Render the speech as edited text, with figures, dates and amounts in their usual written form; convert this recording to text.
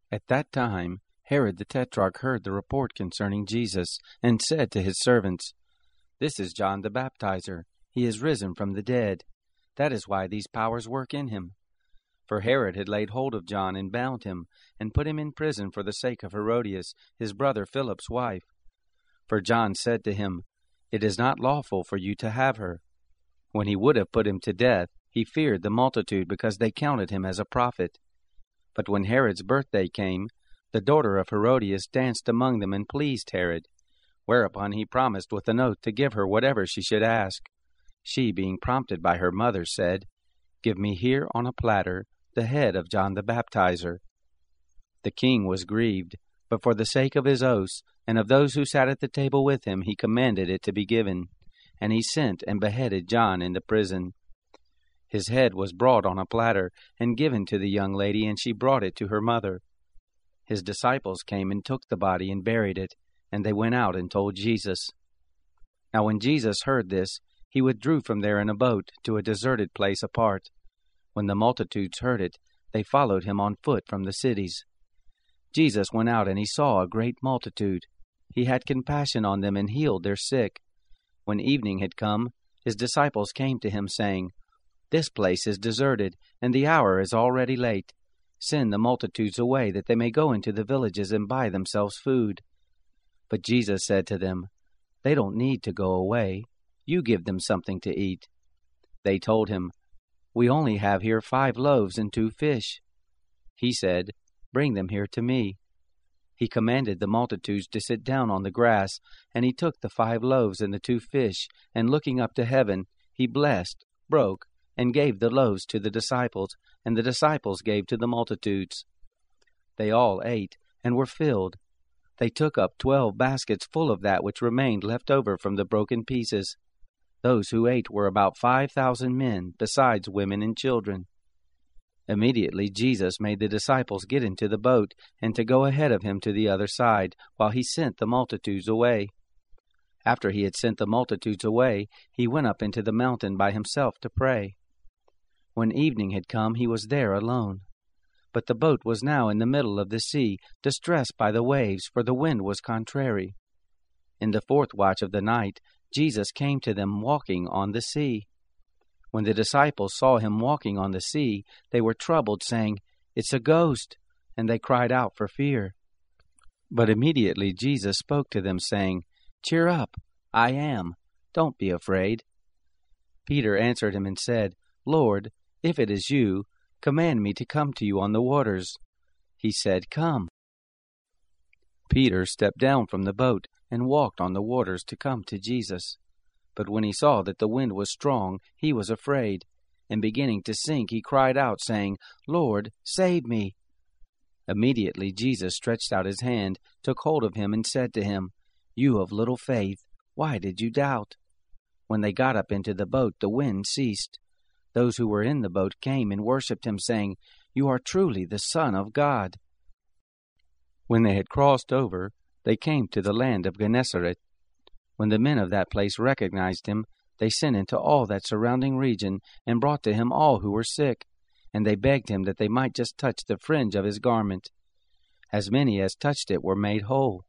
At that time Herod the Tetrarch heard the report concerning Jesus, and said to his servants, "This is John the Baptizer. He is risen from the dead. That is why these powers work in him." For Herod had laid hold of John and bound him, and put him in prison for the sake of Herodias, his brother Philip's wife. For John said to him, "It is not lawful for you to have her." When he would have put him to death, he feared the multitude, because they counted him as a prophet. But when Herod's birthday came, the daughter of Herodias danced among them and pleased Herod, whereupon he promised with an oath to give her whatever she should ask. She, being prompted by her mother, said, "Give me here on a platter the head of John the Baptizer." The king was grieved, but for the sake of his oaths and of those who sat at the table with him, he commanded it to be given, and he sent and beheaded John in the prison. His head was brought on a platter and given to the young lady, and she brought it to her mother. His disciples came and took the body and buried it, and they went out and told Jesus. Now when Jesus heard this, he withdrew from there in a boat to a deserted place apart. When the multitudes heard it, they followed him on foot from the cities. Jesus went out, and he saw a great multitude. He had compassion on them and healed their sick. When evening had come, his disciples came to him, saying, "This place is deserted, and the hour is already late. Send the multitudes away, that they may go into the villages and buy themselves food." But Jesus said to them, "They don't need to go away. You give them something to eat." They told him, "We only have here 5 loaves and 2 fish." He said, "Bring them here to me." He commanded the multitudes to sit down on the grass, and he took the 5 loaves and the 2 fish, and looking up to heaven, he blessed, broke, and gave the loaves to the disciples, and the disciples gave to the multitudes. They all ate, and were filled. They took up 12 baskets full of that which remained left over from the broken pieces. Those who ate were about 5,000 men, besides women and children. Immediately Jesus made the disciples get into the boat, and to go ahead of him to the other side, while he sent the multitudes away. After he had sent the multitudes away, he went up into the mountain by himself to pray. When evening had come, he was there alone. But the boat was now in the middle of the sea, distressed by the waves, for the wind was contrary. In the 4th watch of the night, Jesus came to them walking on the sea. When the disciples saw him walking on the sea, they were troubled, saying, "It's a ghost," and they cried out for fear. But immediately Jesus spoke to them, saying, "Cheer up, I am. Don't be afraid." Peter answered him and said, "Lord, if it is you, command me to come to you on the waters." He said, "Come." Peter stepped down from the boat and walked on the waters to come to Jesus. But when he saw that the wind was strong, he was afraid, and beginning to sink, he cried out, saying, "Lord, save me." Immediately Jesus stretched out his hand, took hold of him, and said to him, "You of little faith, why did you doubt?" When they got up into the boat, the wind ceased. Those who were in the boat came and worshipped him, saying, "You are truly the Son of God." When they had crossed over, they came to the land of Gennesaret. When the men of that place recognized him, they sent into all that surrounding region, and brought to him all who were sick, and they begged him that they might just touch the fringe of his garment. As many as touched it were made whole.